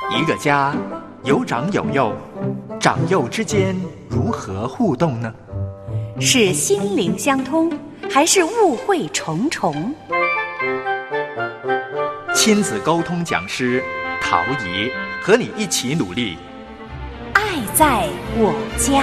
一个家有长有幼，长幼之间如何互动呢？ 是心灵相通，还是误会重重？ 亲子沟通讲师陶怡和你一起努力， 爱在我家。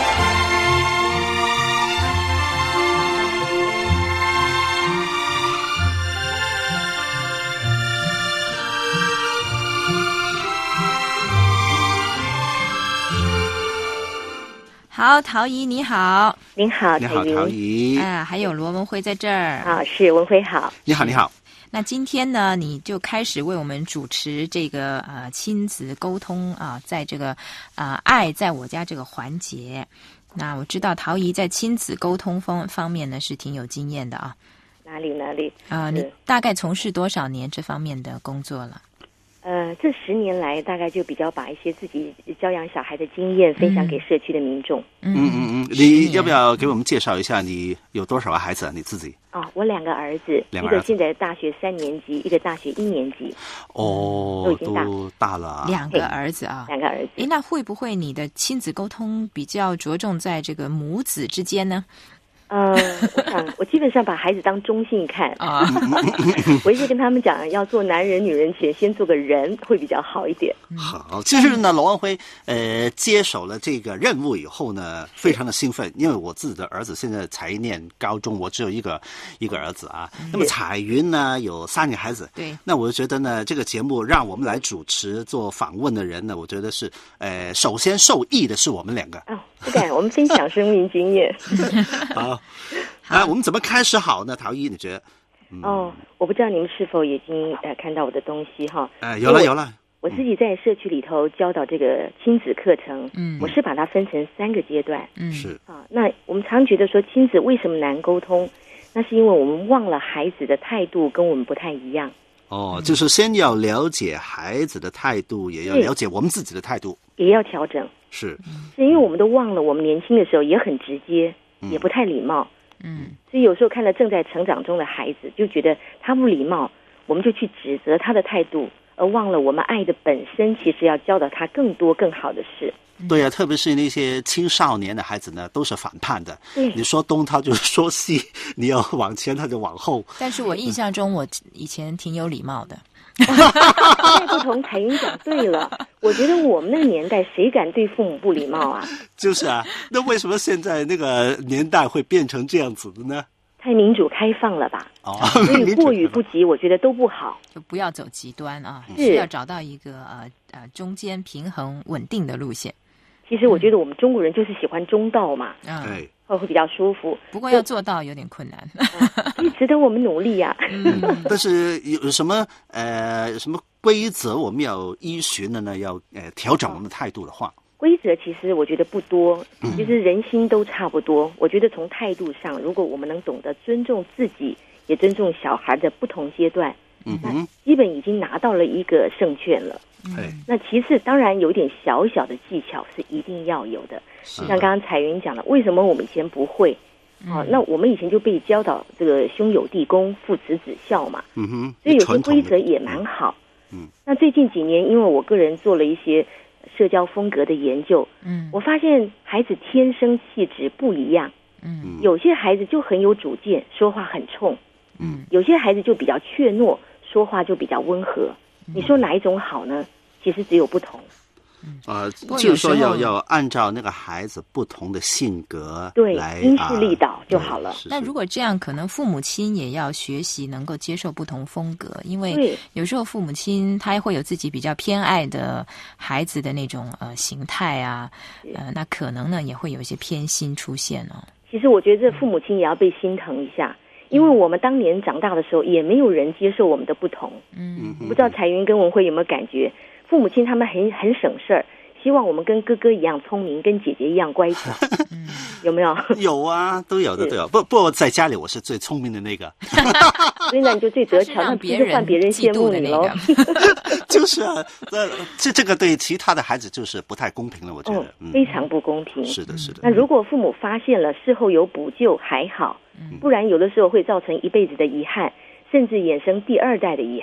好，陶怡你好。 您好， 你好，陶怡。 还有罗文辉在这儿。 啊，是文辉好。 你好，你好。 那今天呢，你就开始为我们主持这个亲子沟通啊，在这个爱在我家这个环节。那我知道陶怡在亲子沟通方面呢是挺有经验的啊。 哪里？ 你大概从事多少年这方面的工作了？ 这10年来，大概就比较把一些自己教养小孩的经验分享给社区的民众。 你要不要给我们介绍一下你有多少个孩子啊？你自己？ 我2个儿子，一个现在大学3年级，一个大学1年级。都已经大了。 2个儿子啊 ，2个儿子。 那会不会你的亲子沟通比较着重在这个母子之间呢？ 我基本上把孩子当中性看啊，我一直跟他们讲，要做男人女人前，先做个人会比较好一点。 好，其实呢，罗文辉接手了这个任务以后呢，非常的兴奋，因为我自己的儿子现在才念高中，我只有一个儿子啊。那么彩云呢有3个孩子， 对， 那我就觉得呢，这个节目让我们来主持做访问的人呢，我觉得是首先受益的是我们2个。 不敢，我们分享生命经验。 好，我们怎么开始好呢？陶怡，你觉得？ 我不知道你们是否已经看到我的东西哈？ 有了。 我自己在社区里头教导这个亲子课程，我是把它分成3个阶段。 是那我们常觉得说亲子为什么难沟通？那是因为我们忘了孩子的态度跟我们不太一样。 就是先要了解孩子的态度，也要了解我们自己的态度， 也要调整。是因为我们都忘了，我们年轻的时候也很直接，也不太礼貌。所以有时候看到正在成长中的孩子，就觉得他不礼貌，我们就去指责他的态度，而忘了我们爱的本身其实要教导他更多更好的事。 对啊，特别是那些青少年的孩子呢，都是反叛的。你说东他就说西，你要往前他就往后。 但是我印象中，我以前挺有礼貌的。 太不同，彩云讲对了。我觉得我们那个年代，谁敢对父母不礼貌啊？ 就是啊，那为什么现在那个年代会变成这样子的呢？ 太民主开放了吧？所以过与不及，我觉得都不好。 就不要走极端啊，是要找到一个中间平衡稳定的路线。 其实我觉得我们中国人就是喜欢中道嘛，会比较舒服。 不过要做到有点困难， 所以值得我们努力呀。 但是有什么规则我们要依循的呢？要调整我们的态度的话， 规则其实我觉得不多，其实人心都差不多。我觉得从态度上，如果我们能懂得尊重自己，也尊重小孩的不同阶段，那基本已经拿到了一个胜券了。那其次当然有点小小的技巧是一定要有的，像刚刚彩云讲的，为什么我们以前不会？那我们以前就被教导这个兄友弟恭，父慈子孝嘛。所以有些规则也蛮好。那最近几年，因为我个人做了一些社交风格的研究，我发现孩子天生气质不一样。有些孩子就很有主见，说话很冲。有些孩子就比较怯懦，说话就比较温和。你说哪一种好呢？其实只有不同。 就是说要按照那个孩子不同的性格来因势利导就好了。 那如果这样，可能父母亲也要学习能够接受不同风格，因为有时候父母亲他会有自己比较偏爱的孩子的那种形态啊，那可能呢也会有一些偏心出现哦。 其实我觉得父母亲也要被心疼一下。因为我们当年长大的时候，也没有人接受我们的不同。不知道彩云跟文慧有没有感觉，父母亲他们很省事儿，希望我们跟哥哥一样聪明，跟姐姐一样乖巧。有没有？ 有啊，都有的，都有。不，在家里我是最聪明的那个。 所以呢，你就最得巧，那不是换别人羡慕你喽？ 就是啊，这个对其他的孩子就是不太公平了，我觉得。 非常不公平。 是的，是的。 那如果父母发现了，事后有补救还好。不然有的时候会造成一辈子的遗憾，甚至衍生第2代的遗憾。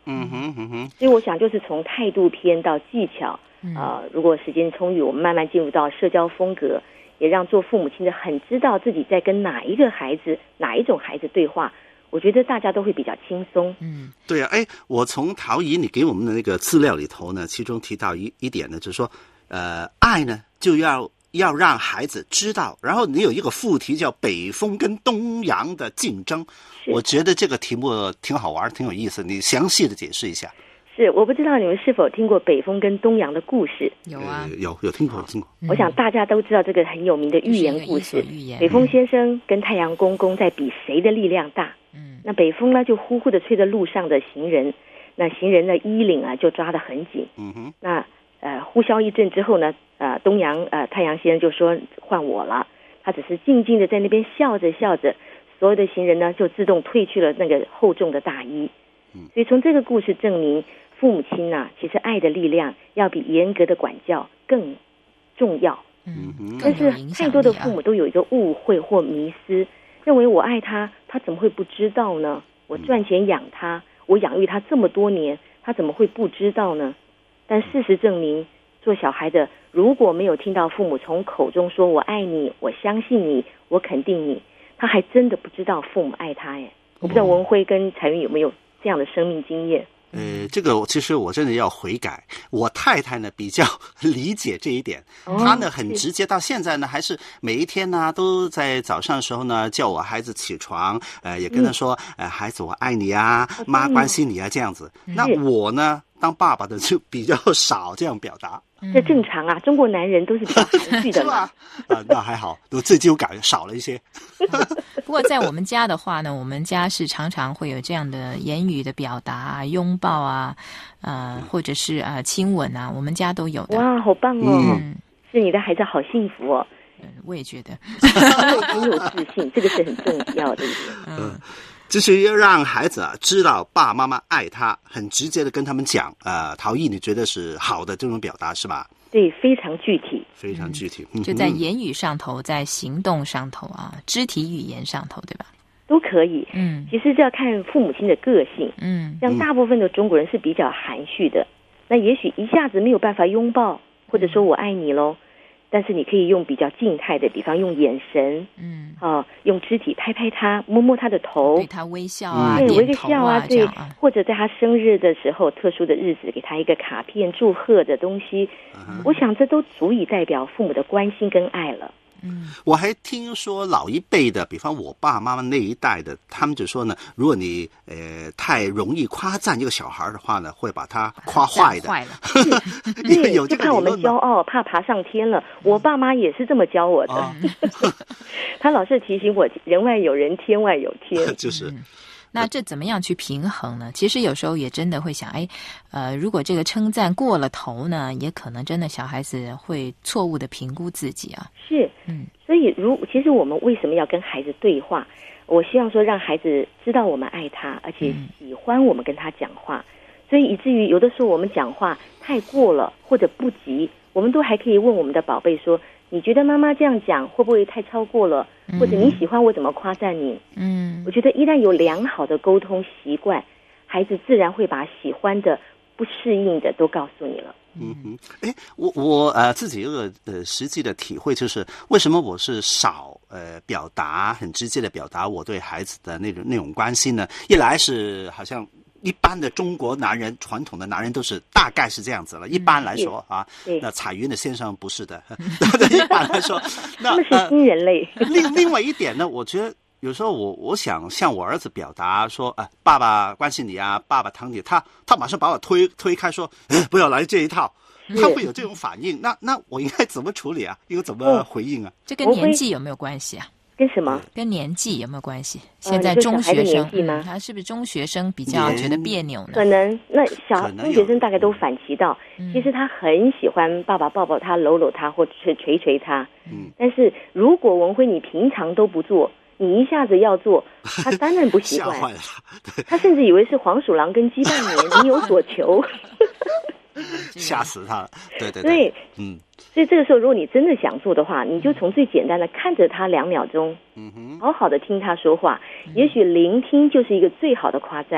所以我想就是从态度篇到技巧，如果时间充裕，我们慢慢进入到社交风格，也让做父母亲的很知道自己在跟哪一种孩子对话。我觉得大家都会比较轻松。 对啊，我从陶姨你给我们的那个资料里头呢，其中提到一点呢，就是说，爱呢就要让孩子知道，然后你有一个副题叫北风跟东洋的竞争，我觉得这个题目挺好玩，挺有意思，你详细的解释一下。 是，我不知道你们是否听过北风跟东洋的故事？ 有啊， 有听过。 我想大家都知道这个很有名的寓言故事。北风先生跟太阳公公在比谁的力量大。那北风呢就呼呼的吹着路上的行人，那行人的衣领啊就抓得很紧。那呼啸一阵之后呢，太阳先生就说换我了，他只是静静的在那边笑着，所有的行人呢就自动褪去了那个厚重的大衣。所以从这个故事证明，父母亲啊，其实爱的力量要比严格的管教更重要。但是太多的父母都有一个误会或迷思，认为我爱他，他怎么会不知道呢？我赚钱养他，我养育他这么多年，他怎么会不知道呢？但事实证明，做小孩的如果没有听到父母从口中说我爱你，我相信你，我肯定你，他还真的不知道父母爱他。我不知道文辉跟彩云有没有这样的生命经验。 这个其实我真的要悔改。我太太呢比较理解这一点，她呢很直接，到现在呢还是每一天呢都在早上的时候呢叫我孩子起床，也跟他说，孩子我爱你啊，妈关心你啊，这样子。那我呢当爸爸的就比较少这样表达。 这正常啊，中国男人都是比较含蓄的嘛。 那还好，我最近有感少了一些。 不过在我们家的话呢，我们家是常常会有这样的言语的表达啊，拥抱啊，或者是亲吻啊，我们家都有的。 哇，好棒哦！是你的孩子好幸福哦。 我也觉得。 很有自信，这个是很重要的一点。 就是要让孩子知道爸爸妈妈爱他，很直接的跟他们讲。陶艺你觉得是好的这种表达是吧？ 对，非常具体， 非常具体。 就在言语上头，在行动上头啊，肢体语言上头，对吧？ 都可以。其实这要看父母亲的个性。像大部分的中国人是比较含蓄的，那也许一下子没有办法拥抱，或者说我爱你咯。但是你可以用比较静态的，比方用眼神，用肢体拍拍他，摸摸他的头， 对他微笑啊， 对，微点头笑啊，对，或者在他生日的时候，特殊的日子，给他一个卡片祝贺的东西，我想这都足以代表父母的关心跟爱了。 我还听说老一辈的，比方我爸妈妈那一代的，他们就说呢，如果你太容易夸赞一个小孩的话呢，会把他夸坏的。因为有这个理论嘛， 就怕我们骄傲，怕爬上天了。我爸妈也是这么教我的。他老是提醒我，人外有人，天外有天。 就是。 那这怎么样去平衡呢？其实有时候也真的会想，如果这个称赞过了头呢，也可能真的小孩子会错误的评估自己啊。 是，所以其实我们为什么要跟孩子对话？我希望说让孩子知道我们爱他，而且喜欢我们跟他讲话。所以以至于有的时候我们讲话太过了或者不急，我们都还可以问我们的宝贝说，你觉得妈妈这样讲会不会太超过了？或者你喜欢我怎么夸赞你？我觉得一旦有良好的沟通习惯，孩子自然会把喜欢的、不适应的都告诉你了。 我自己有个实际的体会，就是为什么我是少表达很直接的表达我对孩子的那种关心呢？一来是好像一般的中国男人，传统的男人都是大概是这样子了。一般来说那彩云的先生不是的。一般来说， 他们是新人类。 另外一点呢，我觉得有时候我想向我儿子表达说，爸爸关心你啊，爸爸疼你，他马上把我推开说，不要来这一套。他会有这种反应，那我应该怎么处理啊？应该怎么回应啊？ 这跟年纪有没有关系啊？ 跟什么？ 跟年纪有没有关系？现在中学生他是不是中学生比较觉得别扭呢？ 可能那中学生大概都反其道，其实他很喜欢爸爸抱抱他、搂搂他或捶他。但是如果文辉你平常都不做，你一下子要做，他当然不习惯。他甚至以为是黄鼠狼跟鸡半年，你有所求。 吓死他了，对， 所以这个时候，如果你真的想做的话，你就从最简单的看着他2秒钟，好好的听他说话，也许聆听就是一个最好的夸赞了。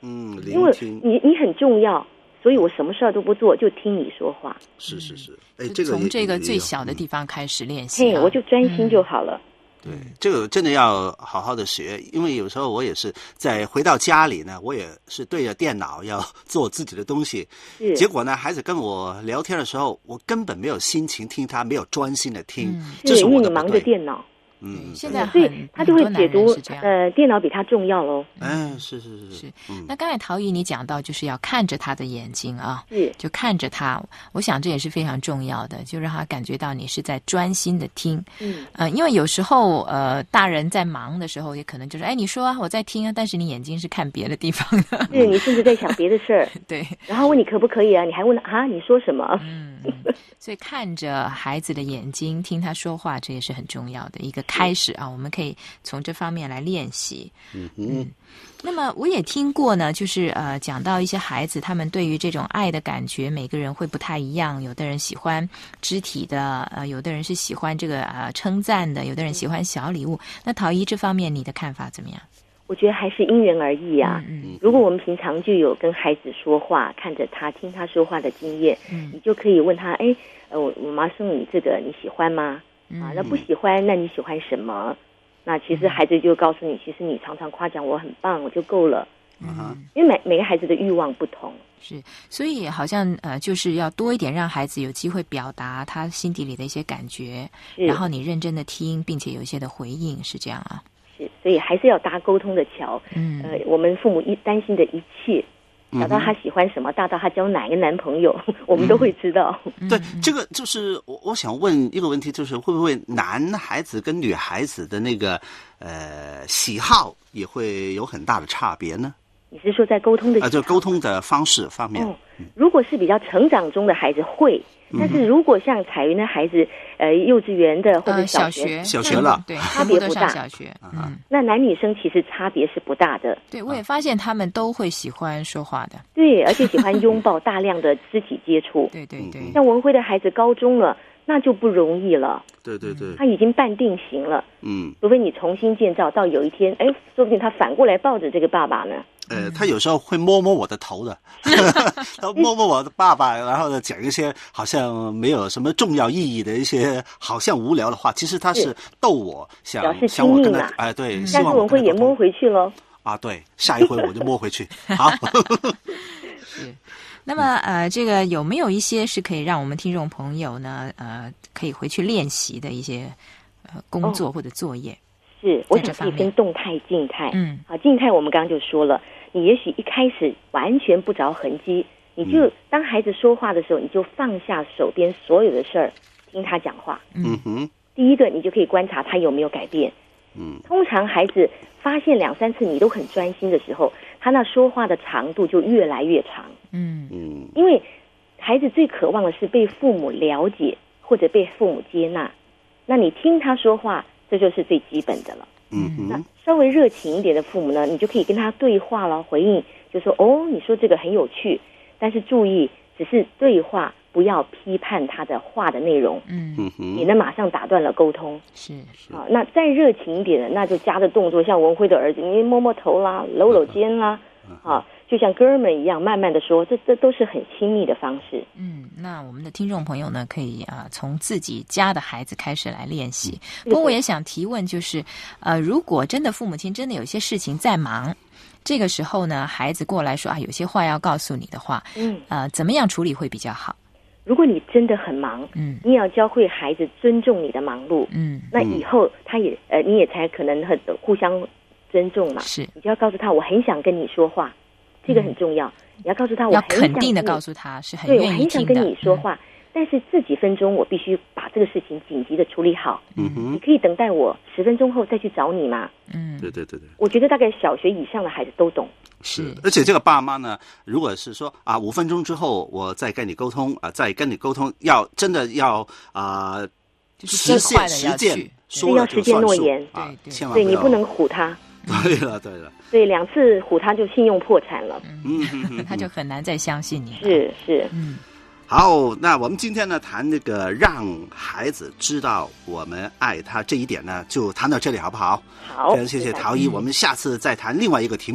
因为你很重要，所以我什么事儿都不做，就听你说话。 是， 从这个最小的地方开始练习， 我就专心就好了。 对，这个真的要好好的学，因为有时候我也是在回到家里呢，我也是对着电脑要做自己的东西，结果呢，孩子跟我聊天的时候，我根本没有心情听他，没有专心的听，这是我的不对。 因为你忙着电脑。 现在所以他就会解读电脑比他重要喽。 是。 那刚才陶姨你讲到就是要看着他的眼睛啊，就看着他，我想这也是非常重要的，就让他感觉到你是在专心的听。因为有时候大人在忙的时候，也可能就是你说啊，我在听啊，但是你眼睛是看别的地方的， 是你甚至在想别的事儿。 对， 然后问你可不可以啊，你还问啊，你说什么？ 所以看着孩子的眼睛，听他说话，这也是很重要的一个开始啊。我们可以从这方面来练习。那么我也听过呢，就是讲到一些孩子，他们对于这种爱的感觉，每个人会不太一样。有的人喜欢肢体的，有的人是喜欢这个称赞的，有的人喜欢小礼物。那陶姨这方面你的看法怎么样？ 我觉得还是因人而异啊。如果我们平常就有跟孩子说话，看着他听他说话的经验，你就可以问他，我妈送你这个，你喜欢吗？那不喜欢，那你喜欢什么？那其实孩子就告诉你，其实你常常夸奖我很棒，我就够了。因为每个孩子的欲望不同， 是，所以好像就是要多一点让孩子有机会表达他心底里的一些感觉，然后你认真的听，并且有一些的回应，是这样啊。 是，所以还是要搭沟通的桥。我们父母担心的一切，小到他喜欢什么，大到他交哪个男朋友，我们都会知道。 对，这个就是我想问一个问题，就是会不会男孩子跟女孩子的那个喜好也会有很大的差别呢？ 你是说在沟通的就沟通的方式方面？ 如果是比较成长中的孩子会。但是如果像彩云的孩子，幼稚园的或者小学了， 对， 差别不大。 小学， 那男女生其实差别是不大的。 对，我也发现他们都会喜欢说话的。 对，而且喜欢拥抱，大量的肢体接触。 对。 像文辉的孩子高中了，那就不容易了。 对， 他已经半定型了。除非你重新建造，到有一天，说不定他反过来抱着这个爸爸呢。 他有时候会摸摸我的头的，他摸摸我的爸爸，然后呢讲一些好像没有什么重要意义的一些好像无聊的话，其实他是逗我，想我跟他对， 下次文辉也摸回去咯。 对，下一回我就摸回去。好。 是。那么这个有没有一些是可以让我们听众朋友呢可以回去练习的一些工作或者作业？是， 我想可以分动态、静态。静态我们刚刚就说了，你也许一开始完全不着痕迹，你就当孩子说话的时候，你就放下手边所有的事儿，听他讲话。第一个，你就可以观察他有没有改变。通常孩子发现2-3次你都很专心的时候，他那说话的长度就越来越长。因为孩子最渴望的是被父母了解或者被父母接纳，那你听他说话，这就是最基本的了。那稍微热情一点的父母呢，你就可以跟他对话了，回应就说你说这个很有趣，但是注意只是对话，不要批判他的话的内容。你呢马上打断了沟通。是。那再热情一点的，那就加的动作，像文辉的儿子，你摸摸头啦，搂搂肩啦，就像哥们一样慢慢的说，这都是很亲密的方式。 那我们的听众朋友呢，可以从自己家的孩子开始来练习。不过我也想提问，就是如果真的父母亲真的有一些事情在忙，这个时候呢，孩子过来说有些话要告诉你的话，怎么样处理会比较好？ 如果你真的很忙，你也要教会孩子尊重你的忙碌，那以后他也你也才可能很互相尊重嘛。是，你就要告诉他，我很想跟你说话。这个很重要，你要告诉他，我很想要肯定的告诉他是很愿意听的。 对，我很想跟你说话，但是这几分钟我必须把这个事情紧急的处理好。你可以等待我10分钟后再去找你吗？ 对。 我觉得大概小学以上的孩子都懂。 是，而且这个爸妈呢，如果是说5分钟之后我再跟你沟通再跟你沟通，要真的要实践说了就算数，千万不要， 对，你不能唬他。 对了， 对，2次唬他就信用破产了， 他就很难再相信你了。 是， 好，那我们今天呢谈那个让孩子知道我们爱他这一点呢，就谈到这里好不好？ 好， 非常谢谢陶姨，我们下次再谈另外一个题目。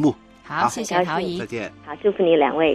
好，谢谢陶姨， 再见。 好，祝福你两位。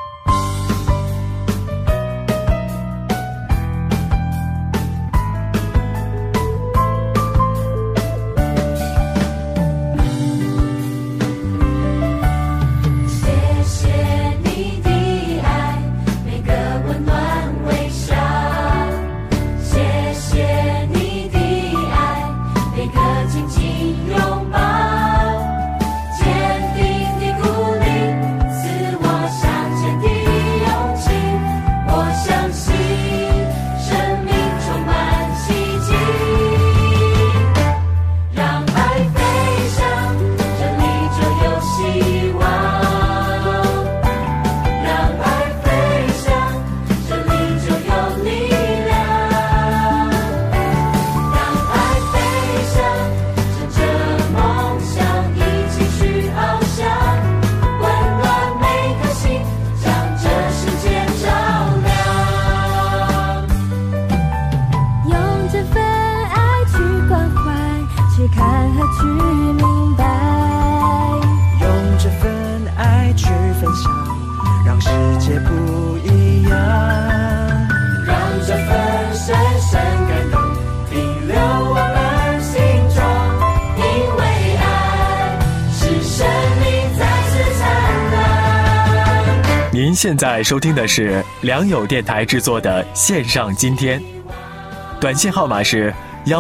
您现在收听的是良友电台制作的线上今天，短信号码是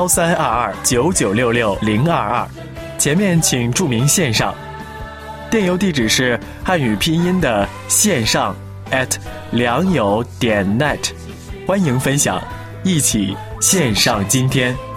1322996622，前面请注明线上，电邮地址是汉语拼音的线上@良友.net，欢迎分享，一起线上今天。